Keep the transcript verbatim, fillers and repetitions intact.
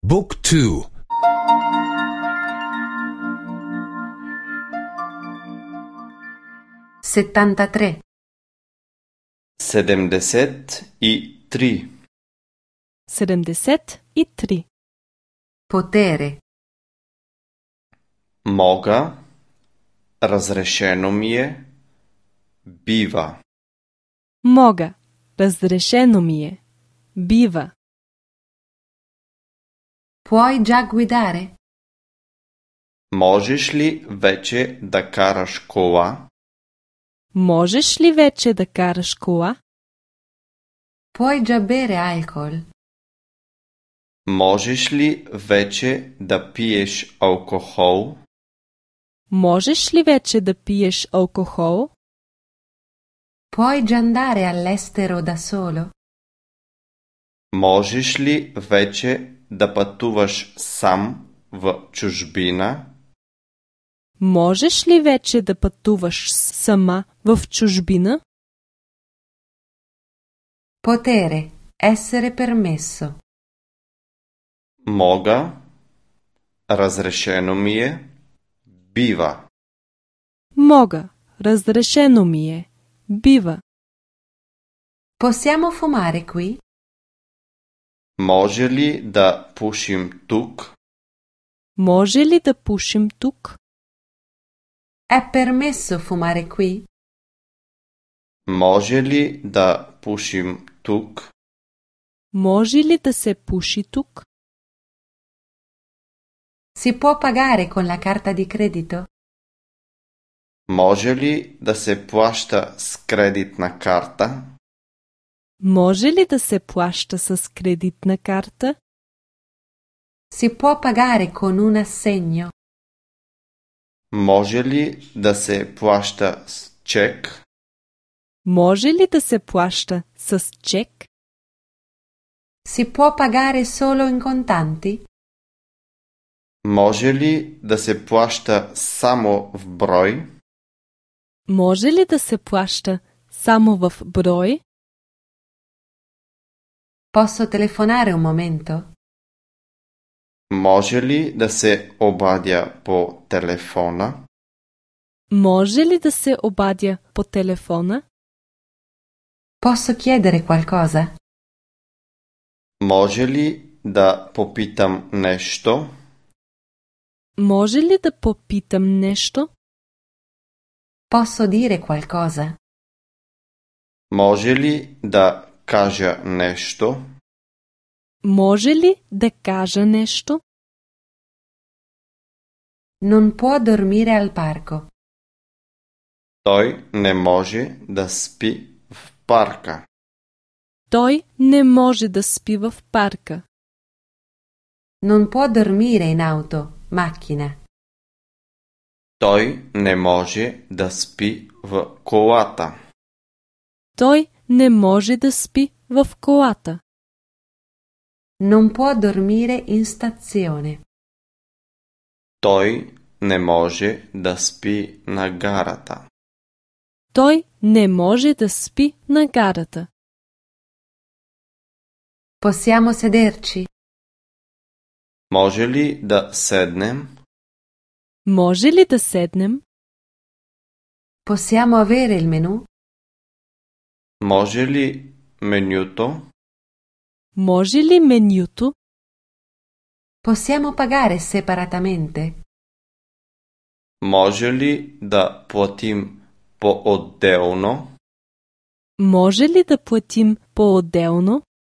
บุ๊กทู settantatré sedemdeset i tri sedemdeset i tri potere Мога, разрешено ми е, бива. Мога, разрешено ми е, бива. puoi già guidare? Можеш ли вече да караш кола? Можеш ли вече да караш кола? Puoi già bere alcol? Можеш ли вече да пиеш алкохол? Можеш ли вече да пиеш алкохол? Puoi già andare all'estero da solo? Можеш ли вече да пътуваш сам в чужбина? Можеш ли вече да пътуваш сама в чужбина? Potere, essere permesso. Мога, разрешено ми е, бива. Мога, разрешено ми е, бива. Possiamo fumare qui? Може ли да пушим тук? Може ли да пушим тук? È permesso fumare qui? Може ли да пушим тук? Може ли да се пуши тук? Si può pagare con la carta di credito? Може ли да се плаща с кредитна карта? Може ли да се плаща с кредитна карта? Si può pagare con un assegno? Може ли да се плаща с чек? Може ли да се плаща с чек? Si può pagare solo in contanti? Може ли да се плаща само в брой? Може ли да се плаща само в брой? Posso telefonare un momento? Може ли да се обадя по телефона? Може ли да се обадя по телефона? Posso chiedere qualcosa? Може ли да попитам нещо? Може ли да попитам нещо? Posso dire qualcosa? Може ли да кажа нещо? Може ли да кажа нещо? Non può dormire al parco. Той не може да спи в парка. Той не може да спи в парка. Non può dormire in auto, macchina. Той не може да спи в колата. Той не може да спи в колата. Non può dormire in stazione. Той не може да спи на гарата. Той не може да спи на гарата. Possiamo sederci? Може ли да седнем? Може ли да седнем? Possiamo avere il menù? Може ли менюто? Може ли менюто? Possiamo pagare separatamente? Може ли да платим по-отделно? Може ли да платим по-отделно?